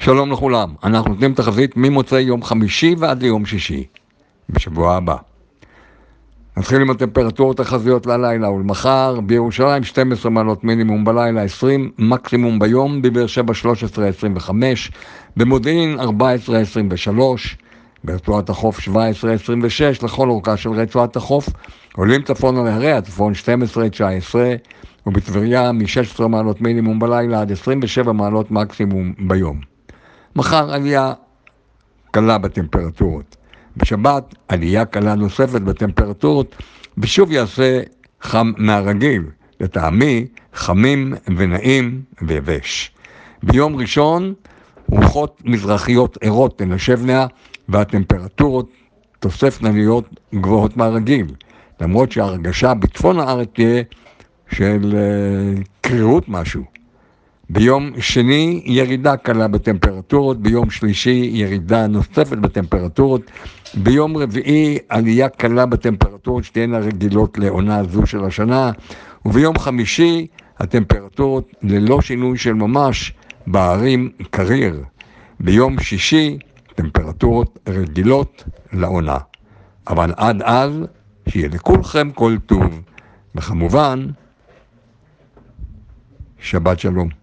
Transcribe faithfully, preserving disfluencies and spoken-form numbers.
שלום לכולם, אנחנו נותנים תחזית ממוצאי יום חמישי ועד ליום שישי, בשבוע הבא. נתחיל עם הטמפרטורות החזיות ללילה ולמחר. בירושלים שתים עשרה מעלות מינימום, בלילה עשרים, מקסימום ביום. בבאר שבע שלוש עשרה עשרים וחמש, במודיעין ארבע עשרה עשרים ושלוש, ברצועת החוף שבע עשרה עשרים ושש, לכל אורכה של רצועת החוף. עולים צפונה להרי הצפון שתים עשרה תשע עשרה, ובטבריה מ-שש עשרה מעלות מינימום בלילה עד עשרים ושבע מעלות מקסימום ביום. מחר עלייה קלה בטמפרטורות. בשבת עלייה קלה נוספת בטמפרטורות, ושוב יעשה חם מהרגיל, לטעמי חמים ונעים ויבש. ביום ראשון רוחות מזרחיות ערות תנשבנה, והטמפרטורות תוספנה להיות גבוהות מהרגיל, למרות שההרגשה בצפון הארץ תהיה של uh, קרירות משהו. ביום שני ירידה קלה בטמפרטורות, ביום שלישי ירידה נוספת בטמפרטורות, ביום רביעי עלייה קלה בטמפרטורות שתהיינה רגילות לעונה זו של השנה, וביום חמישי הטמפרטורות ללא שינוי של ממש בערים קריר. ביום שישי טמפרטורות רגילות לעונה. אבל עד אז שיהיה לכולכם כל טוב, וכמובן שבת שלום.